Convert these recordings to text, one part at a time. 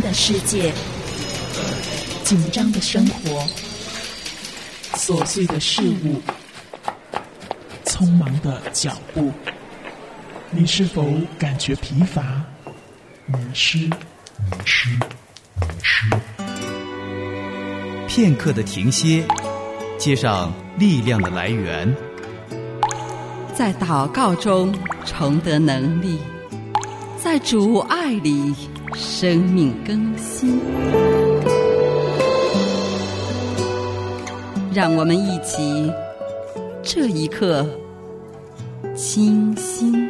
的世界，紧张的生活， 琐碎的事物，匆忙的脚步，你是否感觉疲乏、迷失？ 片刻的停歇，接上力量的来源， 在祷告中重得能力，在主爱里生命更新。让我们一起这一刻清心。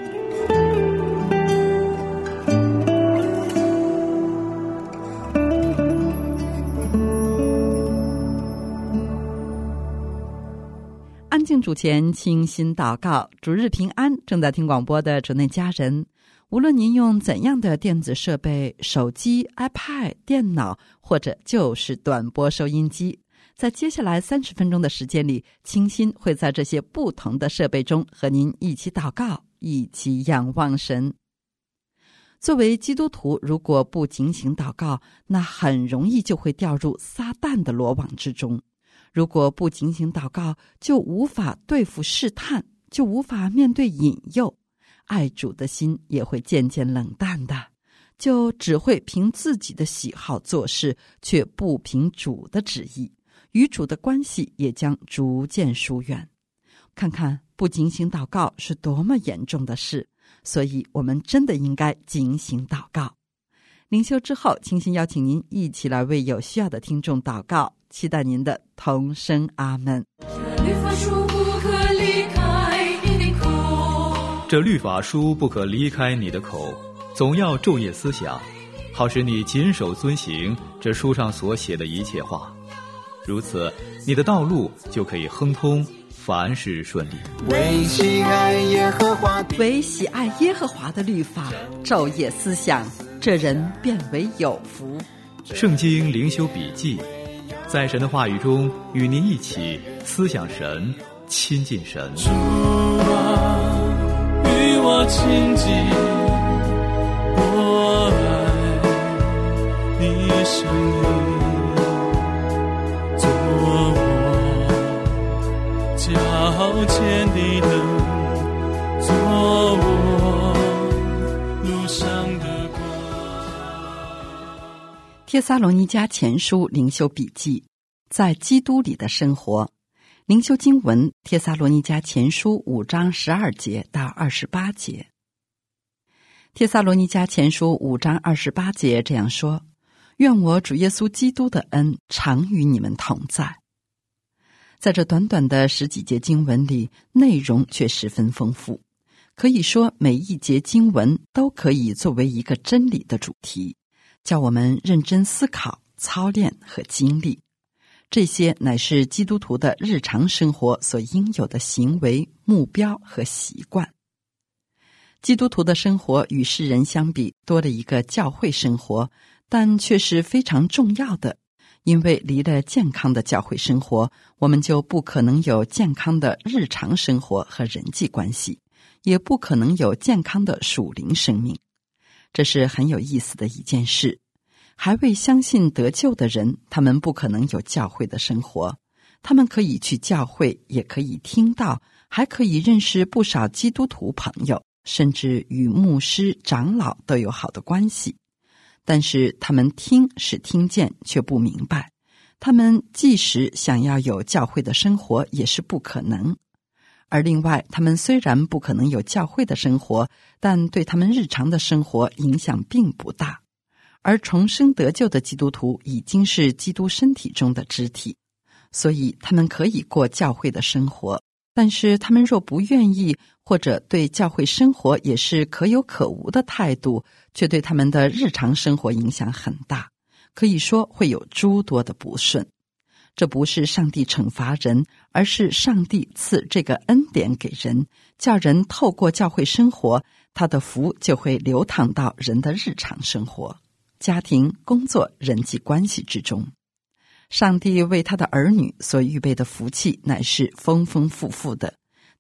安静主前，清心祷告，主日平安。正在听广播的主内家人，无论您用怎样的电子设备，手机、iPad、电脑，或者就是短波收音机，在接下来30分钟的时间里，清心会在这些不同的设备中和您一起祷告，一起仰望神。作为基督徒，如果不警醒祷告，那很容易就会掉入撒旦的罗网之中。如果不警醒祷告，就无法对付试探，就无法面对引诱，爱主的心也会渐渐冷淡的，就只会凭自己的喜好做事，却不凭主的旨意，与主的关系也将逐渐疏远。看看不警醒祷告是多么严重的事，所以我们真的应该警醒祷告。灵修之后，清心邀请您一起来为有需要的听众祷告，期待您的同声阿们。 这律法书不可离开你的口， 这律法书不可离开你的口，总要昼夜思想，好使你谨守遵行这书上所写的一切话。如此，你的道路就可以亨通，凡事顺利。 为喜爱耶和华的律法，昼夜思想，这人变为有福。 圣经灵修笔记，在神的话语中与您一起思想神，亲近神。 主啊，与我亲近，我爱你生命，做我脚前的灯，做我路上的光。 帖撒罗尼迦前书灵修笔记，在基督里的生活。灵修经文，帖撒罗尼迦前书5章12节到28节。帖撒罗尼迦前书5章28节这样说：愿我主耶稣基督的恩常与你们同在。在这短短的10几节经文里，内容却十分丰富，可以说每一节经文都可以作为一个真理的主题，叫我们认真思考、操练和经历。这些乃是基督徒的日常生活所应有的行为、目标和习惯。基督徒的生活与世人相比，多了一个教会生活，但却是非常重要的，因为离了健康的教会生活，我们就不可能有健康的日常生活和人际关系，也不可能有健康的属灵生命。这是很有意思的一件事。还未相信得救的人，他们不可能有教会的生活，他们可以去教会，也可以听到，还可以认识不少基督徒朋友，甚至与牧师、长老都有好的关系。但是他们听是听见，却不明白，他们即使想要有教会的生活也是不可能。而另外，他们虽然不可能有教会的生活，但对他们日常的生活影响并不大。而重生得救的基督徒已经是基督身体中的肢体，所以他们可以过教会的生活，但是他们若不愿意，或者对教会生活也是可有可无的态度，却对他们的日常生活影响很大，可以说会有诸多的不顺。这不是上帝惩罚人，而是上帝赐这个恩典给人，叫人透过教会生活，他的福就会流淌到人的日常生活、家庭、工作、人际关系之中。上帝为他的儿女所预备的福气乃是丰丰富富的，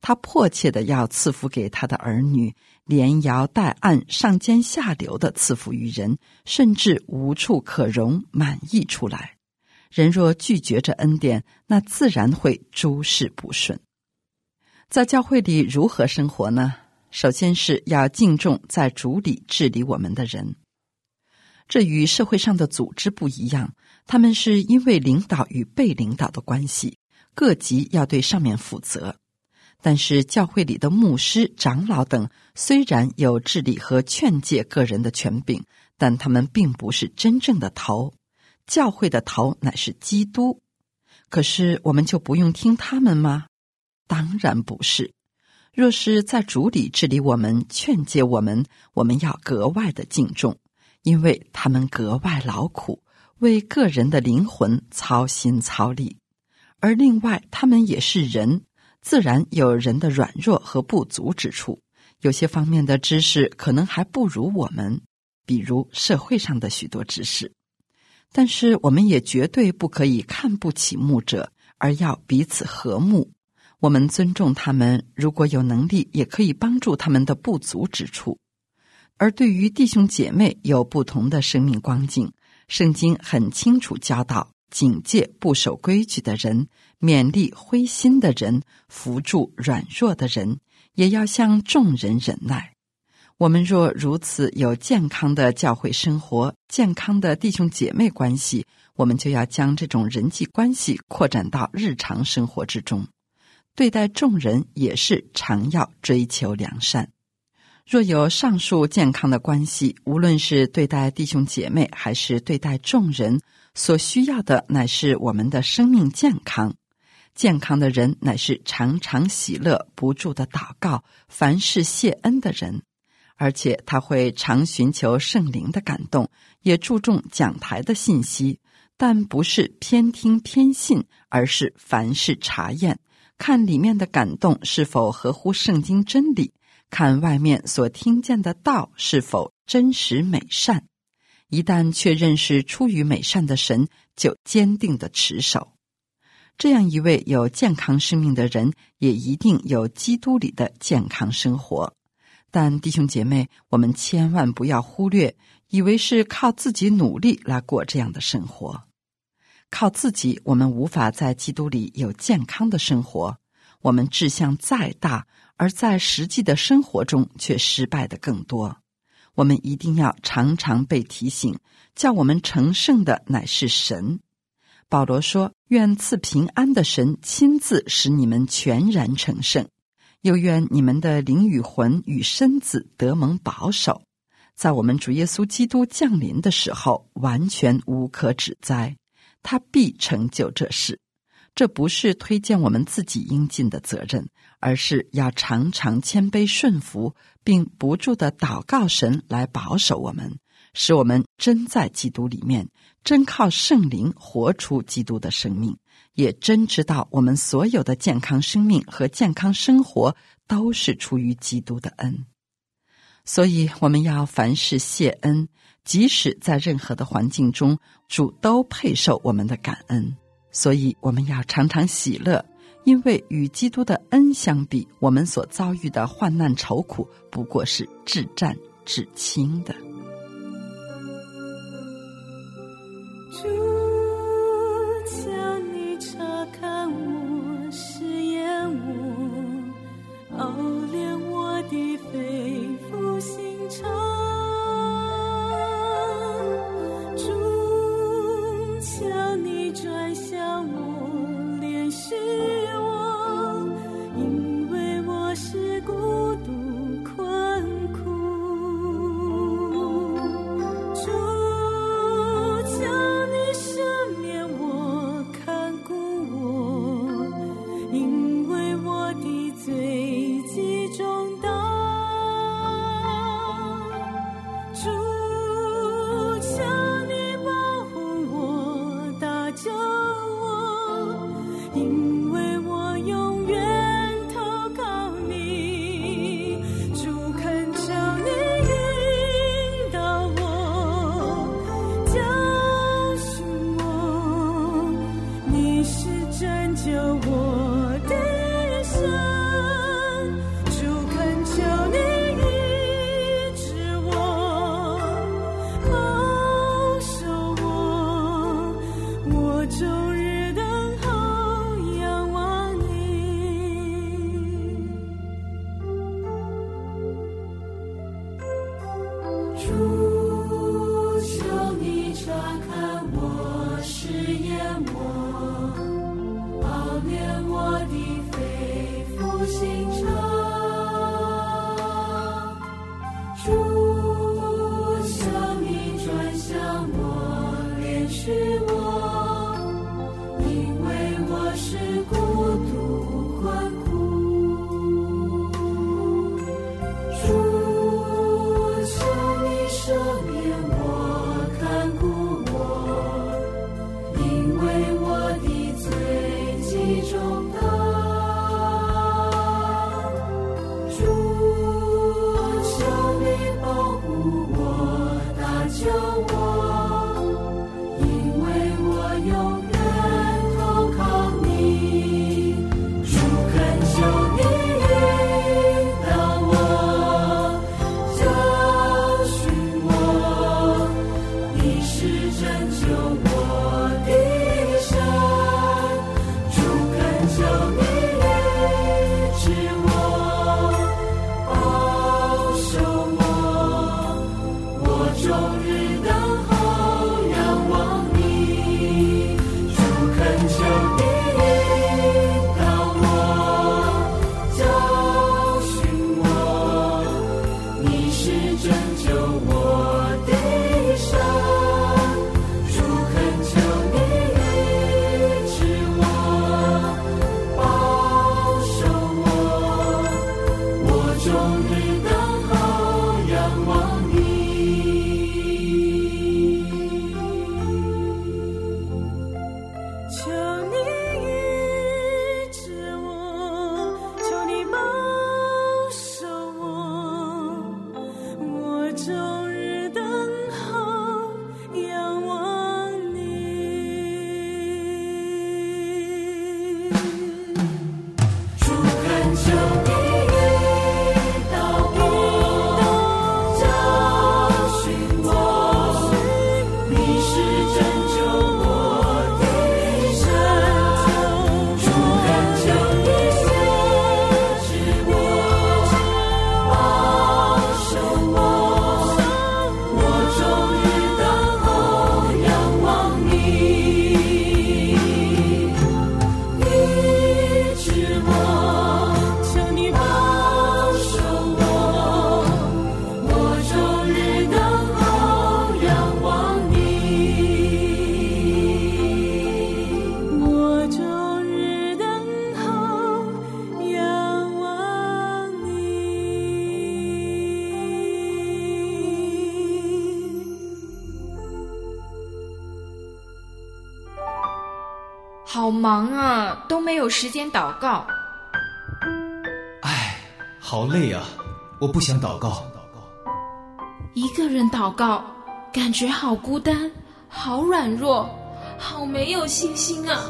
他迫切地要赐福给他的儿女，连摇带按，上尖下流地赐福于人，甚至无处可容，满溢出来。人若拒绝这恩典，那自然会诸事不顺。在教会里如何生活呢？首先是要敬重在主里治理我们的人。这与社会上的组织不一样，他们是因为领导与被领导的关系，各级要对上面负责。但是教会里的牧师、长老等虽然有治理和劝诫个人的权柄，但他们并不是真正的头。教会的头乃是基督。可是我们就不用听他们吗？当然不是。若是在主里治理我们、劝诫我们，我们要格外的敬重，因为他们格外劳苦，为个人的灵魂操心操力。而另外他们也是人，自然有人的软弱和不足之处，有些方面的知识可能还不如我们，比如社会上的许多知识。但是我们也绝对不可以看不起牧者，而要彼此和睦。我们尊重他们，如果有能力，也可以帮助他们的不足之处。而对于弟兄姐妹有不同的生命光景，圣经很清楚教导，警戒不守规矩的人，勉励灰心的人，扶助软弱的人，也要向众人忍耐。我们若如此有健康的教会生活，健康的弟兄姐妹关系，我们就要将这种人际关系扩展到日常生活之中。对待众人也是常要追求良善。若有上述健康的关系，无论是对待弟兄姐妹还是对待众人，所需要的乃是我们的生命健康。健康的人乃是常常喜乐、不住的祷告、凡事谢恩的人，而且他会常寻求圣灵的感动，也注重讲台的信息，但不是偏听偏信，而是凡事查验，看里面的感动是否合乎圣经真理，看外面所听见的道是否真实美善。一旦确认是出于美善的神，就坚定地持守。这样一位有健康生命的人，也一定有基督里的健康生活。但弟兄姐妹，我们千万不要忽略，以为是靠自己努力来过这样的生活。靠自己，我们无法在基督里有健康的生活。我们志向再大，而在实际的生活中却失败的更多。我们一定要常常被提醒，叫我们成圣的乃是神。保罗说，愿赐平安的神亲自使你们全然成圣，又愿你们的灵与魂与身子得蒙保守，在我们主耶稣基督降临的时候完全无可指摘，他必成就这事。这不是推荐我们自己应尽的责任，而是要常常谦卑顺服，并不住地祷告神来保守我们，使我们真在基督里面，真靠圣灵活出基督的生命，也真知道我们所有的健康生命和健康生活都是出于基督的恩。所以我们要凡事谢恩，即使在任何的环境中，主都配受我们的感恩。所以我们要常常喜乐，因为与基督的恩相比，我们所遭遇的患难愁苦不过是至暂至轻的。 主，求你察看我，试验我，熬炼我的肺腑心肠。主，求你转向我，怜恤我，因为我是孤独困苦。主，求你好忙啊，都没有时间祷告。 唉，好累啊，我不想祷告。 一个人祷告，感觉好孤单，好软弱，好没有信心啊。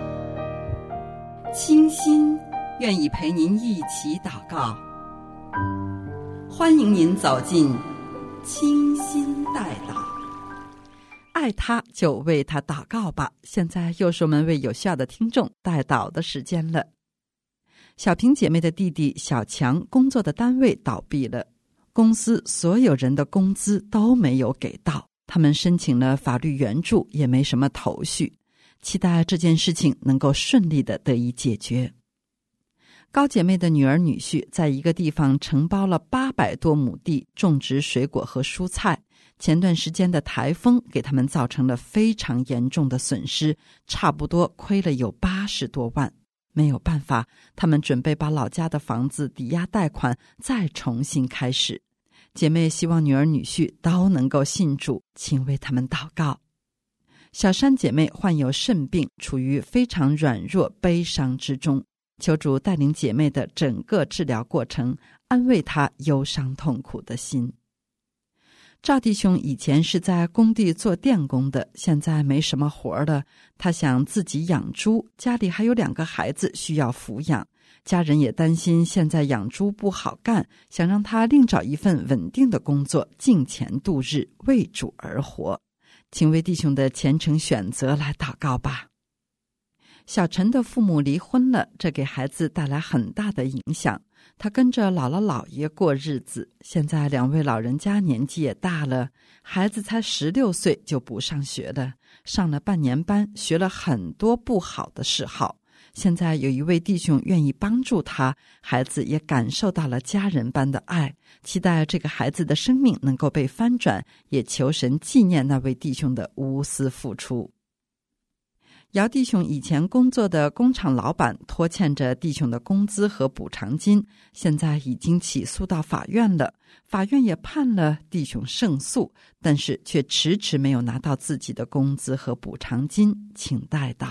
清心愿意陪您一起祷告，欢迎您走进清心代祷。爱他就为他祷告吧。现在又是我们为有需要的听众代祷的时间了。小平姐妹的弟弟小强工作的单位倒闭了，公司所有人的工资都没有给到，他们申请了法律援助，也没什么头绪，期待这件事情能够顺利的得以解决。高姐妹的女儿女婿在一个地方承包了800多亩地，种植水果和蔬菜。前段时间的台风给他们造成了非常严重的损失，差不多亏了有80多万。没有办法，他们准备把老家的房子抵押贷款，再重新开始。姐妹希望女儿女婿都能够信主，请为他们祷告。小珊姐妹患有肾病，处于非常软弱悲伤之中，求主带领姐妹的整个治疗过程，安慰她忧伤痛苦的心。赵弟兄以前是在工地做电工的，现在没什么活了，他想自己养猪，家里还有2个孩子需要抚养，家人也担心现在养猪不好干，想让他另找一份稳定的工作，敬钱度日，为主而活。请为弟兄的虔诚选择来祷告吧。小陈的父母离婚了，这给孩子带来很大的影响。 他跟着姥姥姥爷过日子。现在2位老人家年纪也大了，孩子才16岁就不上学了，上了半年班，学了很多不好的嗜好。现在有一位弟兄愿意帮助他，孩子也感受到了家人般的爱，期待这个孩子的生命能够被翻转，也求神纪念那位弟兄的无私付出。姚弟兄以前工作的工厂老板拖欠着弟兄的工资和补偿金，现在已经起诉到法院了，法院也判了弟兄胜诉，但是却迟迟没有拿到自己的工资和补偿金，请代祷。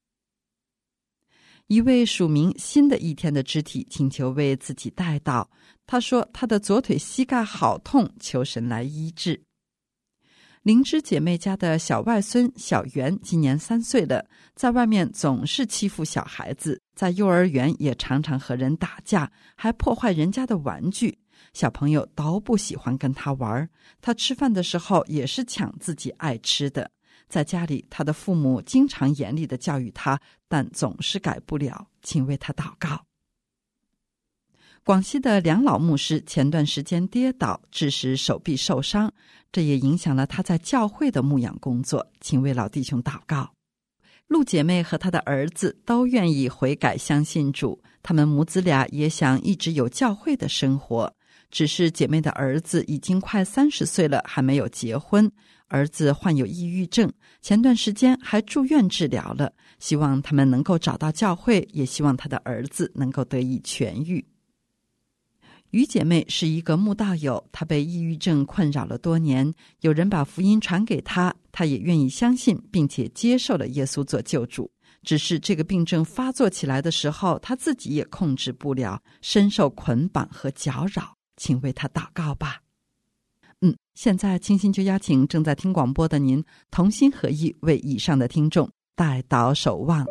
一位署名新的一天的肢体请求为自己代祷，他说他的左腿膝盖好痛，求神来医治。灵芝姐妹家的小外孙小袁今年3岁了，在外面总是欺负小孩子，在幼儿园也常常和人打架，还破坏人家的玩具，小朋友都不喜欢跟他玩，他吃饭的时候也是抢自己爱吃的。在家里，他的父母经常严厉地教育他，但总是改不了，请为他祷告。广西的梁老牧师前段时间跌倒，致使手臂受伤，这也影响了他在教会的牧养工作，请为老弟兄祷告。陆姐妹和她的儿子都愿意悔改相信主，他们母子俩也想一直有教会的生活，只是姐妹的儿子已经快30岁了，还没有结婚。儿子患有抑郁症，前段时间还住院治疗了，希望他们能够找到教会，也希望他的儿子能够得以痊愈。于姐妹是一个慕道友，她被抑郁症困扰了多年，有人把福音传给她，她也愿意相信并且接受了耶稣做救主。只是这个病症发作起来的时候，她自己也控制不了，深受捆绑和搅扰，请为她祷告吧。现在清心就邀请正在听广播的您同心合意为以上的听众代祷守望。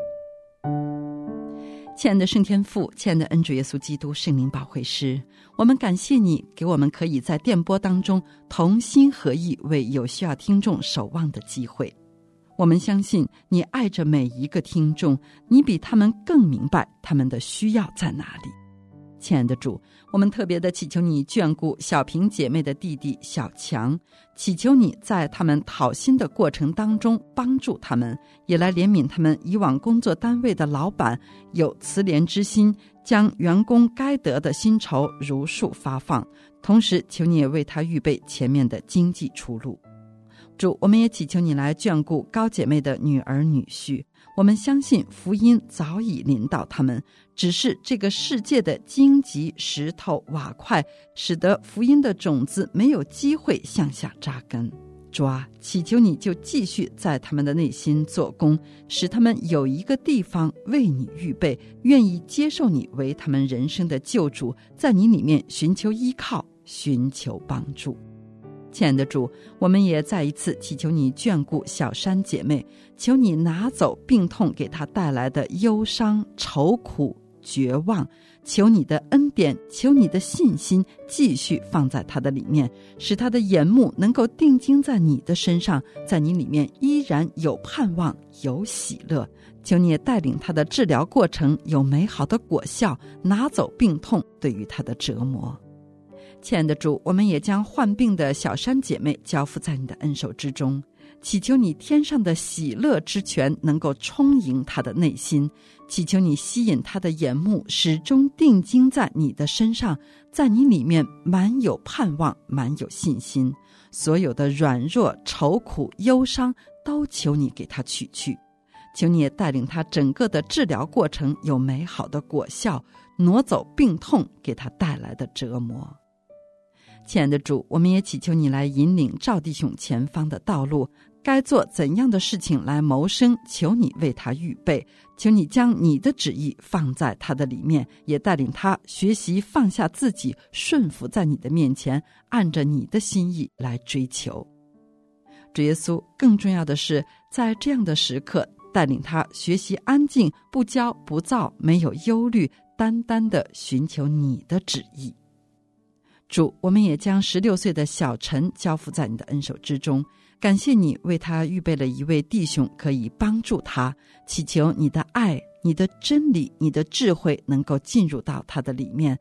亲爱的圣天父，亲爱的恩主耶稣基督圣灵保惠师，我们感谢你给我们可以在电波当中同心合意为有需要听众守望的机会。我们相信你爱着每一个听众，你比他们更明白他们的需要在哪里。亲爱的主，我们特别的祈求你眷顾小平姐妹的弟弟小强，祈求你在他们讨薪的过程当中帮助他们，也来怜悯他们以往工作单位的老板，有慈怜之心，将员工该得的薪酬如数发放，同时求你也为他预备前面的经济出路。主，我们也祈求你来眷顾高姐妹的女儿女婿，我们相信福音早已临到他们，只是这个世界的荆棘、石头、瓦块，使得福音的种子没有机会向下扎根。主啊，祈求你就继续在他们的内心做工，使他们有一个地方为你预备，愿意接受你为他们人生的救主，在你里面寻求依靠，寻求帮助。亲爱的主，我们也再一次祈求你眷顾小山姐妹，求你拿走病痛给她带来的忧伤、愁苦、绝望，求你的恩典，求你的信心继续放在她的里面，使她的眼目能够定睛在你的身上，在你里面依然有盼望，有喜乐。求你也带领她的治疗过程有美好的果效，拿走病痛对于她的折磨。亲爱的主，我们也将患病的小山姐妹交付在你的恩手之中，祈求你天上的喜乐之泉能够充盈她的内心，祈求你吸引她的眼目，始终定睛在你的身上，在你里面满有盼望，满有信心，所有的软弱、愁苦、忧伤都求你给她取去，求你也带领她整个的治疗过程有美好的果效，挪走病痛给她带来的折磨。亲爱的主，我们也祈求你来引领赵弟兄前方的道路，该做怎样的事情来谋生，求你为他预备，求你将你的旨意放在他的里面，也带领他学习放下自己，顺服在你的面前，按着你的心意来追求。主耶稣，更重要的是在这样的时刻带领他学习安静，不骄不躁，没有忧虑，单单的寻求你的旨意。主，我们也将16岁的小陈交付在你的恩手之中，感谢你为他预备了一位弟兄可以帮助他，祈求你的爱、你的真理、你的智慧能够进入到他的里面，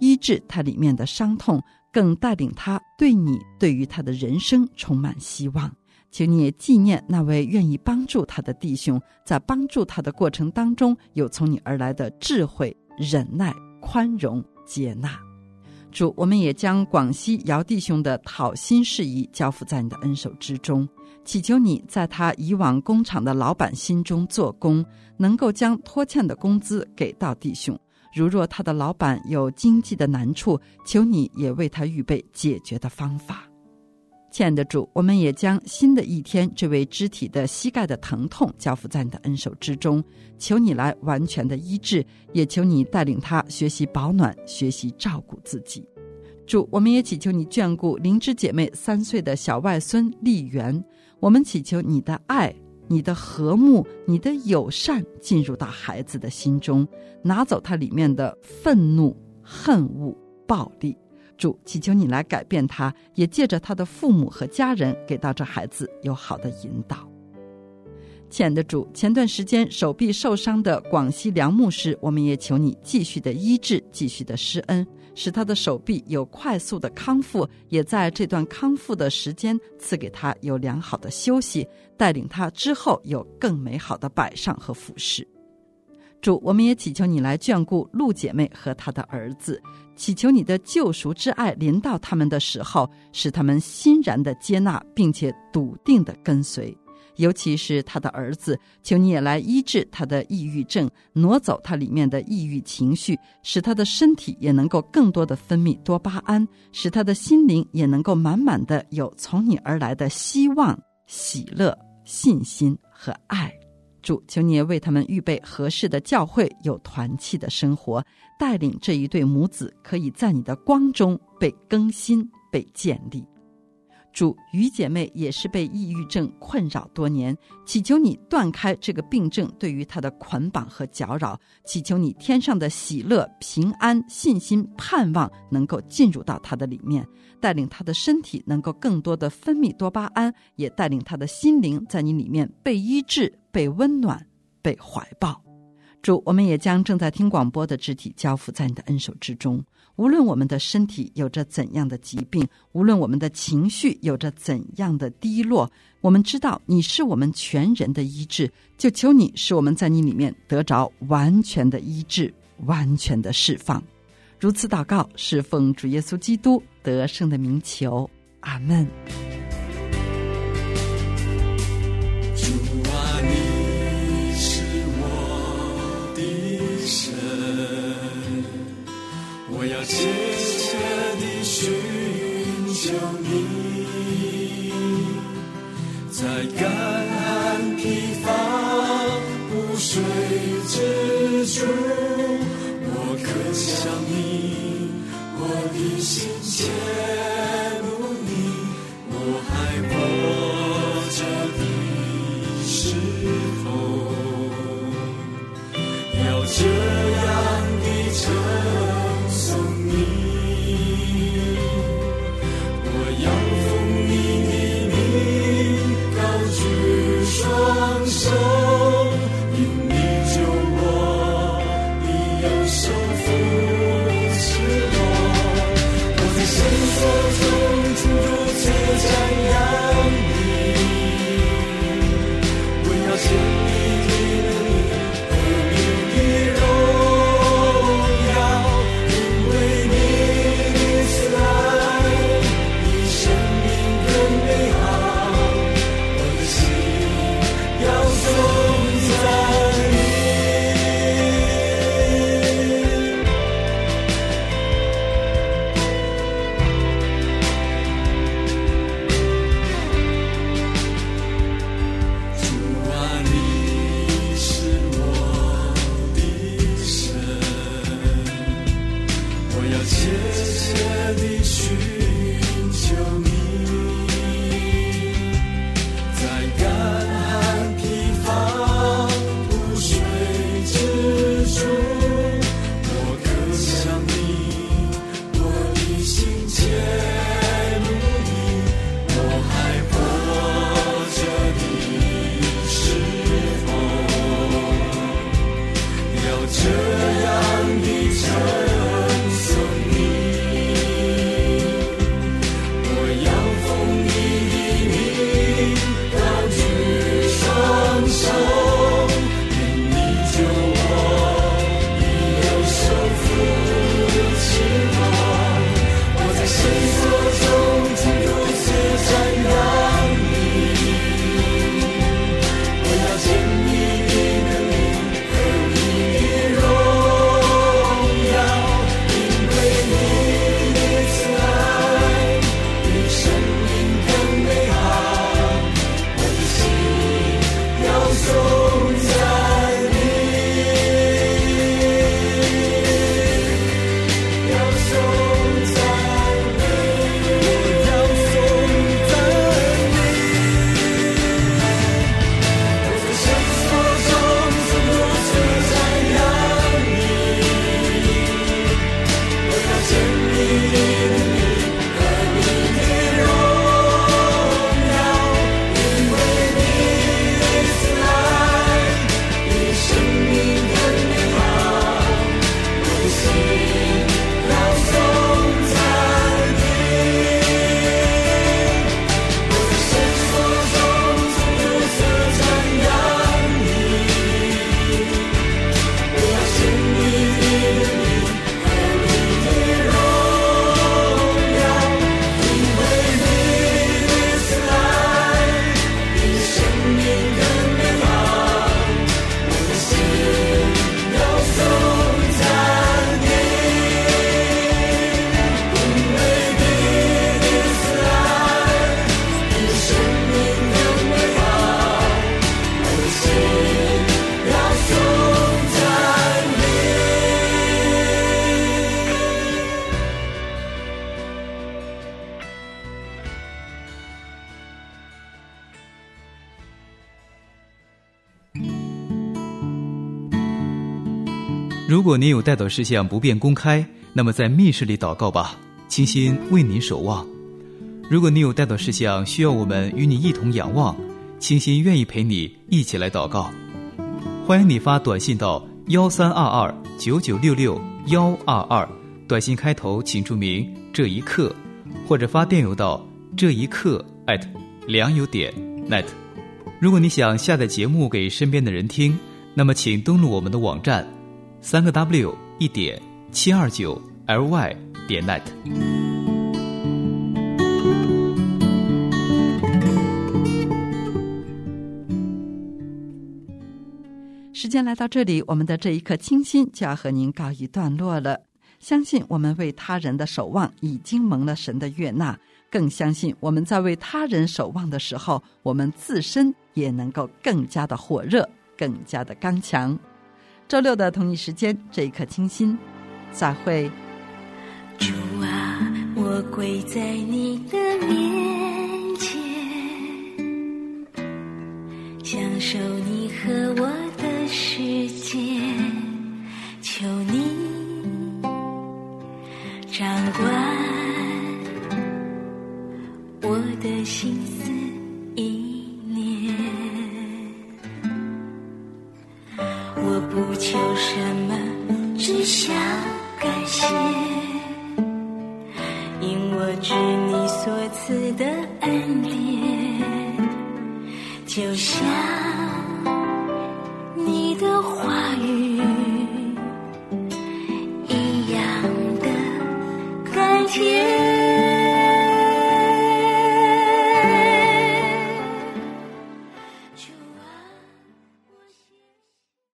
医治他里面的伤痛，更带领他对你对于他的人生充满希望。求你也纪念那位愿意帮助他的弟兄，在帮助他的过程当中，有从你而来的智慧、忍耐、宽容、接纳。主，我们也将广西姚弟兄的讨薪事宜交付在你的恩手之中，祈求你在他以往工厂的老板心中做工，能够将拖欠的工资给到弟兄。如若他的老板有经济的难处，求你也为他预备解决的方法。亲爱的主，我们也将新的一天这位肢体的膝盖的疼痛交付在你的恩手之中，求你来完全的医治，也求你带领他学习保暖，学习照顾自己。主，我们也祈求你眷顾灵芝姐妹3岁的小外孙丽媛，我们祈求你的爱、你的和睦、你的友善进入到孩子的心中，拿走他里面的愤怒、恨恶、暴力。主，祈求你来改变他，也借着他的父母和家人给到这孩子有好的引导。亲爱的主，前段时间手臂受伤的广西梁牧师，我们也求你继续的医治，继续的施恩，使他的手臂有快速的康复，也在这段康复的时间赐给他有良好的休息，带领他之后有更美好的摆上和服侍。主，我们也祈求你来眷顾陆姐妹和她的儿子，祈求你的救赎之爱临到他们的时候，使他们欣然的接纳并且笃定的跟随。尤其是他的儿子，求你也来医治他的抑郁症，挪走他里面的抑郁情绪，使他的身体也能够更多的分泌多巴胺，使他的心灵也能够满满的有从你而来的希望、喜乐、信心和爱。主，求你也为他们预备合适的教会，有团契的生活，带领这一对母子可以在你的光中被更新、被建立。主，于姐妹也是被抑郁症困扰多年，祈求你断开这个病症对于她的捆绑和搅扰，祈求你天上的喜乐、平安、信心、盼望能够进入到她的里面，带领她的身体能够更多的分泌多巴胺，也带领她的心灵在你里面被医治、被温暖、被怀抱。主，我们也将正在听广播的肢体交付在你的恩手之中，无论我们的身体有着怎样的疾病，无论我们的情绪有着怎样的低落，我们知道你是我们全人的医治，就求你使我们在你里面得着完全的医治，完全的释放。如此祷告，是奉主耶稣基督得胜的名求，阿们。 我要切切地寻求你，在干旱疲乏不水之处，我渴想你，我的心切慕你，我还活着的时候，要这样的称双手，因你救我，你用手扶持我，我在深锁如果您有代祷事项不便公开，那么在密室里祷告吧，清心为您守望。如果你有代祷事项需要我们与你一同仰望，清心愿意陪你一起来祷告。欢迎你发短信到132299662122，短信开头请注明这一刻，或者发电邮到这一刻@良友.net。如果你想下载节目给身边的人听，那么请登录我们的网站3w1.729ly.net。 时间来到这里，我们的这一刻清心就要和您告一段落了。相信我们为他人的守望已经蒙了神的悦纳，更相信我们在为他人守望的时候，我们自身也能够更加的火热，更加的刚强。周六的同一时间，这一刻清心，再会。 主啊，我跪在你的面前，享受你和我的世界，求你掌管我的心思意念，我不求什么，只想感谢，因我知你所赐的恩典，就像你的话语一样的甘甜。